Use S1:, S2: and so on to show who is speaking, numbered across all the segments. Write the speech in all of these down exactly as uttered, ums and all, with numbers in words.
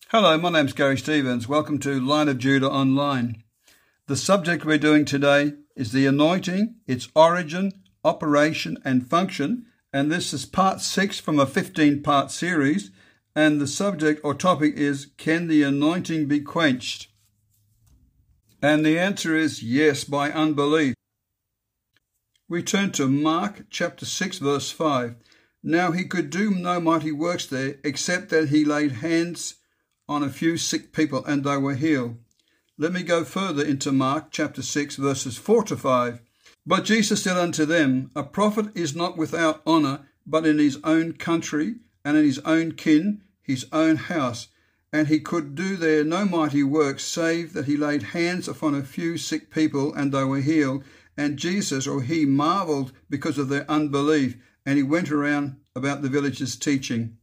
S1: Hello, my name's Gary Stevens. Welcome to Lion of Judah Online. The subject we're doing today is the anointing, its origin, operation and function, and this is part six from a fifteen-part series, and the subject or topic is, can the anointing be quenched? And the answer is yes, by unbelief. We turn to Mark chapter six verse five. Now he could do no mighty works there, except that he laid hands on a few sick people and they were healed. Let me go further into Mark chapter six verses four to five. But Jesus said unto them, A prophet is not without honour, but in his own country, and in his own kin, his own house. And he could do there no mighty works, save that he laid hands upon a few sick people and they were healed. And Jesus, or he, marvelled because of their unbelief, and he went around about the villages teaching.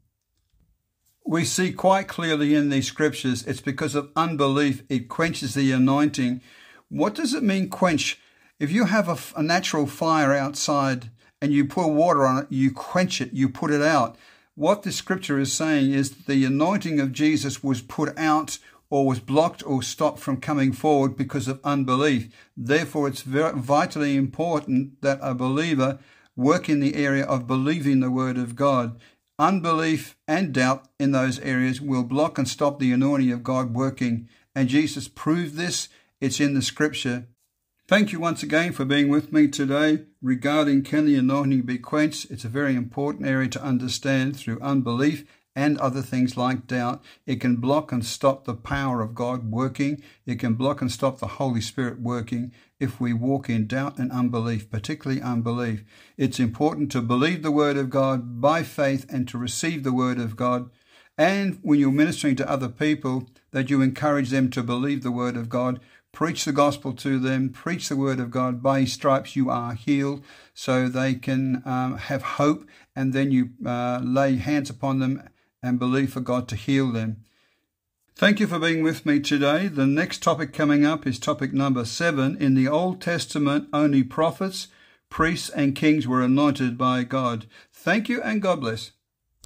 S1: We see quite clearly in these scriptures, it's because of unbelief it quenches the anointing. What does it mean, quench? If you have a, a natural fire outside and you pour water on it, you quench it, you put it out. What the scripture is saying is the anointing of Jesus was put out or was blocked or stopped from coming forward because of unbelief. Therefore, it's very vitally important that a believer work in the area of believing the word of God. Unbelief and doubt in those areas will block and stop the anointing of God working. And Jesus proved this. It's in the scripture. Thank you once again for being with me today regarding can the anointing be quenched. It's a very important area to understand through unbelief and other things like doubt. It can block and stop the power of God working. It can block and stop the Holy Spirit working if we walk in doubt and unbelief, particularly unbelief. It's important to believe the word of God by faith and to receive the word of God. And when you're ministering to other people, that you encourage them to believe the word of God. Preach the gospel to them. Preach the word of God. By his stripes you are healed, so they can um, have hope. And then you uh, lay hands upon them and believe for God to heal them. Thank you for being with me today. The next topic coming up is topic number seven. In the Old Testament, only prophets, priests and kings were anointed by God. Thank you and God bless.